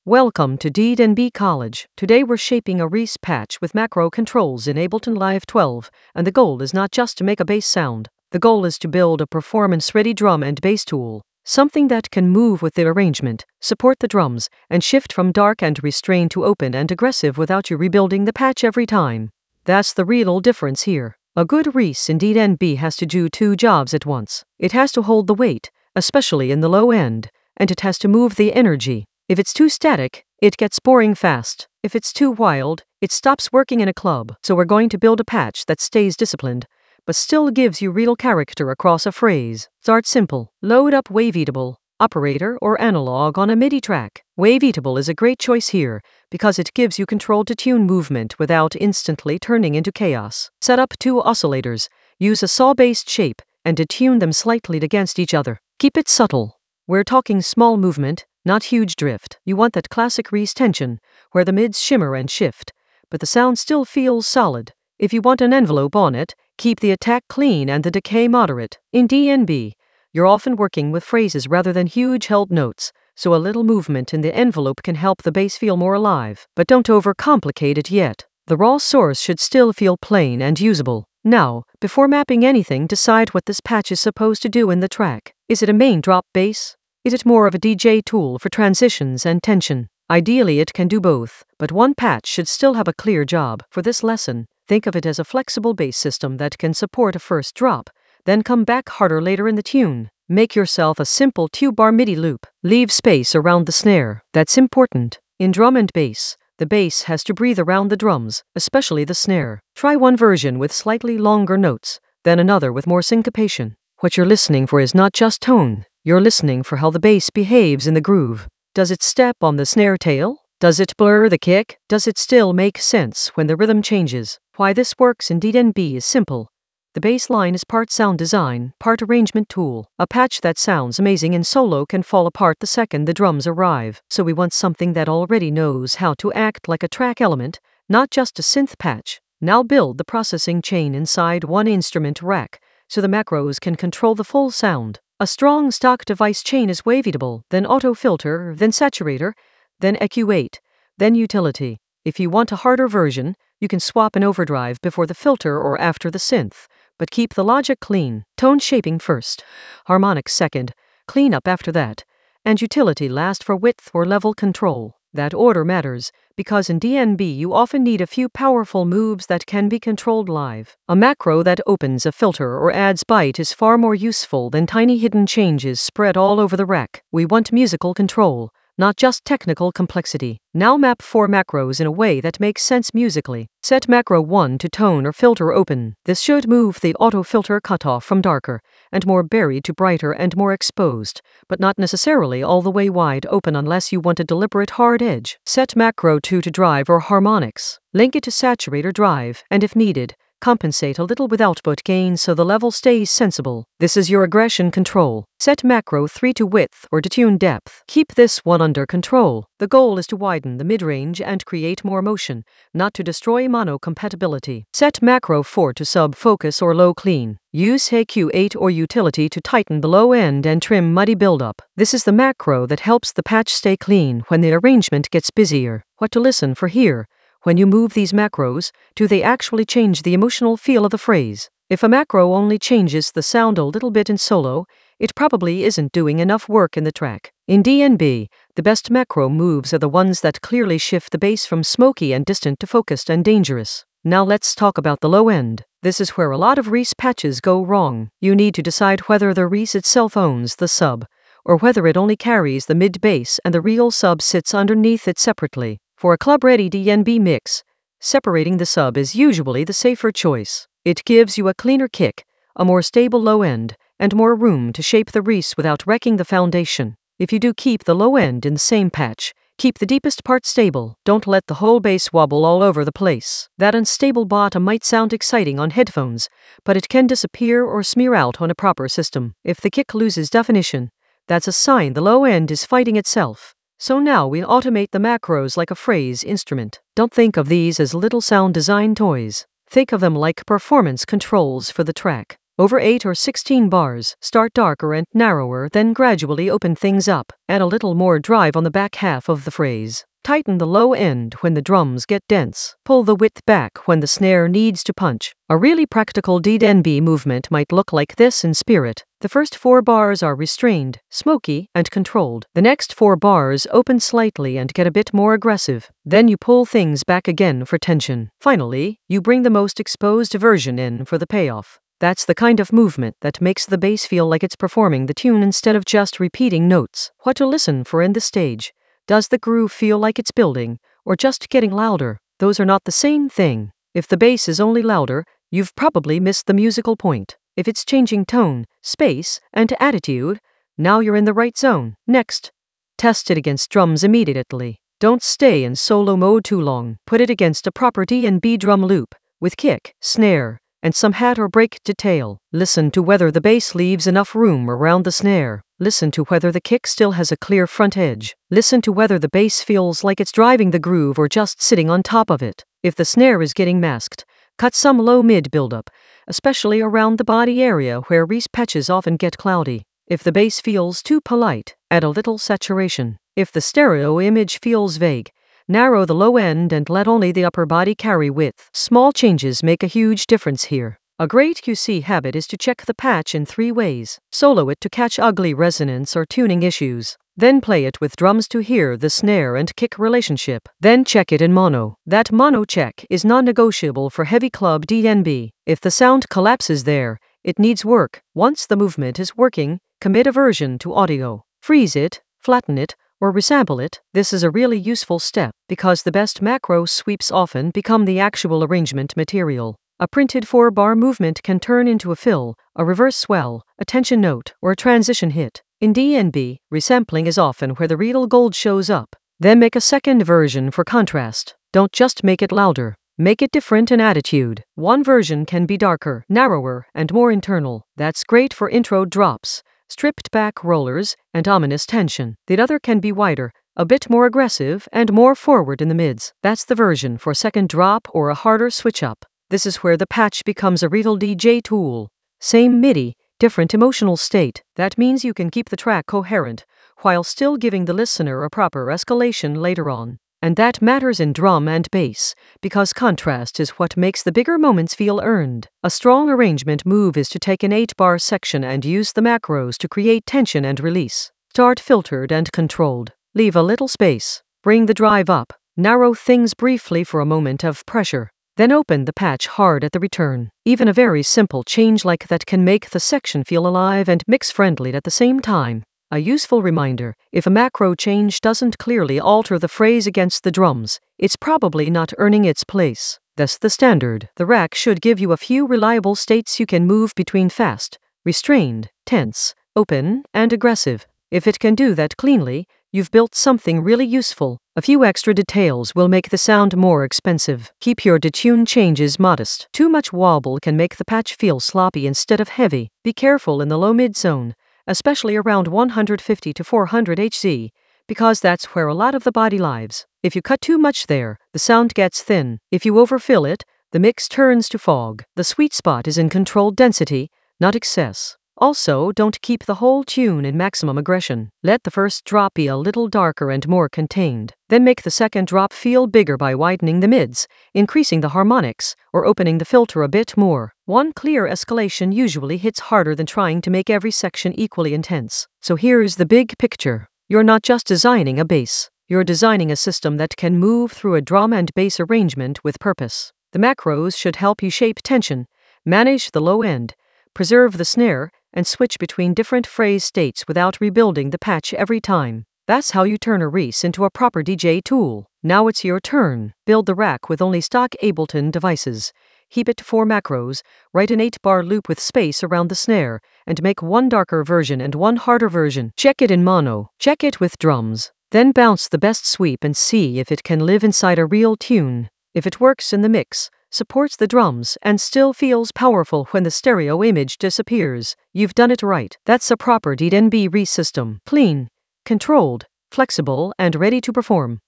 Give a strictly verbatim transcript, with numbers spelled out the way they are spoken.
Welcome to D and B College. Today we're shaping a Reese patch with macro controls in Ableton Live twelve, and the goal is not just to make a bass sound. The goal is to build a performance-ready drum and bass tool, something that can move with the arrangement, support the drums, and shift from dark and restrained to open and aggressive without you rebuilding the patch every time. That's the real difference here. A good Reese in D and B has to do two jobs at once. It has to hold the weight, especially in the low end, and it has to move the energy. If it's too static, it gets boring fast. If it's too wild, it stops working in a club. So we're going to build a patch that stays disciplined, but still gives you real character across a phrase. Start simple. Load up Waveatable, operator or analog on a MIDI track. Waveatable is a great choice here, because it gives you control to tune movement without instantly turning into chaos. Set up two oscillators, use a saw-based shape, and attune them slightly against each other. Keep it subtle. We're talking small movement, not huge drift. You want that classic Reese tension, where the mids shimmer and shift, but the sound still feels solid. If you want an envelope on it, keep the attack clean and the decay moderate. In D and B, you're often working with phrases rather than huge held notes, so a little movement in the envelope can help the bass feel more alive. But don't overcomplicate it yet. The raw source should still feel plain and usable. Now, before mapping anything, decide what this patch is supposed to do in the track. Is it a main drop bass? Is it more of a D J tool for transitions and tension? Ideally, it can do both, but one patch should still have a clear job. For this lesson, think of it as a flexible bass system that can support a first drop, then come back harder later in the tune. Make yourself a simple two-bar MIDI loop. Leave space around the snare. That's important. In drum and bass, the bass has to breathe around the drums, especially the snare. Try one version with slightly longer notes, then another with more syncopation. What you're listening for is not just tone. You're listening for how the bass behaves in the groove. Does it step on the snare tail? Does it blur the kick? Does it still make sense when the rhythm changes? Why this works in D and B is simple. The bass line is part sound design, part arrangement tool. A patch that sounds amazing in solo can fall apart the second the drums arrive. So we want something that already knows how to act like a track element, not just a synth patch. Now build the processing chain inside one instrument rack, so the macros can control the full sound. A strong stock device chain is Waveatable, then auto filter, then saturator, then E Q eight, then utility. If you want a harder version, you can swap an overdrive before the filter or after the synth, but keep the logic clean. Tone shaping first, harmonics second, cleanup after that, and utility last for width or level control. That order matters, because in D and B you often need a few powerful moves that can be controlled live. A macro that opens a filter or adds byte is far more useful than tiny hidden changes spread all over the rack. We want musical control, not just technical complexity. Now map four macros in a way that makes sense musically. Set macro one to tone or filter open. This should move the auto filter cutoff from darker and more buried to brighter and more exposed, but not necessarily all the way wide open unless you want a deliberate hard edge. Set macro two to drive or harmonics. Link it to saturator drive, and if needed, compensate a little with output gain so the level stays sensible. This is your aggression control. Set macro three to width or detune depth. Keep this one under control. The goal is to widen the mid-range and create more motion, not to destroy mono compatibility. Set macro four to sub-focus or low clean. Use E Q eight or utility to tighten the low end and trim muddy buildup. This is the macro that helps the patch stay clean when the arrangement gets busier. What to listen for here? When you move these macros, do they actually change the emotional feel of the phrase? If a macro only changes the sound a little bit in solo, it probably isn't doing enough work in the track. In D and B, the best macro moves are the ones that clearly shift the bass from smoky and distant to focused and dangerous. Now let's talk about the low end. This is where a lot of Reese patches go wrong. You need to decide whether the Reese itself owns the sub, or whether it only carries the mid bass and the real sub sits underneath it separately. For a club-ready D and B mix, separating the sub is usually the safer choice. It gives you a cleaner kick, a more stable low end, and more room to shape the Reese without wrecking the foundation. If you do keep the low end in the same patch, keep the deepest part stable. Don't let the whole bass wobble all over the place. That unstable bottom might sound exciting on headphones, but it can disappear or smear out on a proper system. If the kick loses definition, that's a sign the low end is fighting itself. So now we automate the macros like a phrase instrument. Don't think of these as little sound design toys. Think of them like performance controls for the track. Over eight or sixteen bars, start darker and narrower, then gradually open things up. Add a little more drive on the back half of the phrase. Tighten the low end when the drums get dense. Pull the width back when the snare needs to punch. A really practical D N B movement might look like this in spirit. The first four bars are restrained, smoky, and controlled. The next four bars open slightly and get a bit more aggressive. Then you pull things back again for tension. Finally, you bring the most exposed version in for the payoff. That's the kind of movement that makes the bass feel like it's performing the tune instead of just repeating notes. What to listen for in the stage? Does the groove feel like it's building, or just getting louder? Those are not the same thing. If the bass is only louder, you've probably missed the musical point. If it's changing tone, space, and attitude, now you're in the right zone. Next, test it against drums immediately. Don't stay in solo mode too long. Put it against a proper D N B drum loop, with kick, snare, and some hat or break detail. Listen to whether the bass leaves enough room around the snare. Listen to whether the kick still has a clear front edge. Listen to whether the bass feels like it's driving the groove or just sitting on top of it. If the snare is getting masked, cut some low-mid buildup, especially around the body area where reese patches often get cloudy. If the bass feels too polite, add a little saturation. If the stereo image feels vague, narrow the low end and let only the upper body carry width. Small changes make a huge difference here. A great Q C habit is to check the patch in three ways. Solo it to catch ugly resonance or tuning issues. Then play it with drums to hear the snare and kick relationship. Then check it in mono. That mono check is non-negotiable for heavy club D N B. If the sound collapses there, it needs work. Once the movement is working, commit a version to audio. Freeze it, flatten it, or resample it. This is a really useful step because the best macro sweeps often become the actual arrangement material. A printed four-bar movement can turn into a fill, a reverse swell, a tension note, or a transition hit. In D N B, resampling is often where the real gold shows up. Then make a second version for contrast. Don't just make it louder. Make it different in attitude. One version can be darker, narrower, and more internal. That's great for intro drops, stripped back rollers, and ominous tension. The other can be wider, a bit more aggressive, and more forward in the mids. That's the version for second drop or a harder switch up. This is where the patch becomes a real D J tool. Same MIDI, different emotional state. That means you can keep the track coherent, while still giving the listener a proper escalation later on. And that matters in drum and bass, because contrast is what makes the bigger moments feel earned. A strong arrangement move is to take an eight-bar section and use the macros to create tension and release. Start filtered and controlled. Leave a little space. Bring the drive up. Narrow things briefly for a moment of pressure. Then open the patch hard at the return. Even a very simple change like that can make the section feel alive and mix-friendly at the same time. A useful reminder, if a macro change doesn't clearly alter the phrase against the drums, it's probably not earning its place. That's the standard. The rack should give you a few reliable states you can move between fast, restrained, tense, open, and aggressive. If it can do that cleanly, you've built something really useful. A few extra details will make the sound more expensive. Keep your detune changes modest. Too much wobble can make the patch feel sloppy instead of heavy. Be careful in the low-mid zone, especially around one fifty to four hundred hertz, because that's where a lot of the body lives. If you cut too much there, the sound gets thin. If you overfill it, the mix turns to fog. The sweet spot is in controlled density, not excess. Also, don't keep the whole tune in maximum aggression. Let the first drop be a little darker and more contained. Then make the second drop feel bigger by widening the mids, increasing the harmonics, or opening the filter a bit more. One clear escalation usually hits harder than trying to make every section equally intense. So here's the big picture. You're not just designing a bass. You're designing a system that can move through a drum and bass arrangement with purpose. The macros should help you shape tension, manage the low end, preserve the snare, and switch between different phrase states without rebuilding the patch every time. That's how you turn a Reese into a proper D J tool. Now it's your turn. Build the rack with only stock Ableton devices. Heap it to four macros, write an eight-bar loop with space around the snare, and make one darker version and one harder version. Check it in mono. Check it with drums. Then bounce the best sweep and see if it can live inside a real tune. If it works in the mix, supports the drums, and still feels powerful when the stereo image disappears, you've done it right. That's a proper D N B Reese system. Clean, controlled, flexible, and ready to perform.